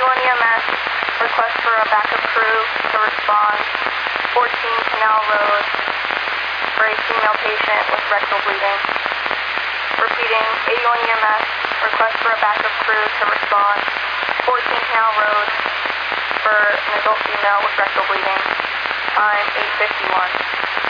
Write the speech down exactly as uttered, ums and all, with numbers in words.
eighty-one E M S, request for a backup crew to respond, fourteen Canal Road, for a female patient with rectal bleeding. Repeating, eighty-one E M S, request for a backup crew to respond, fourteen Canal Road, for an adult female with rectal bleeding. Time eight fifty-one.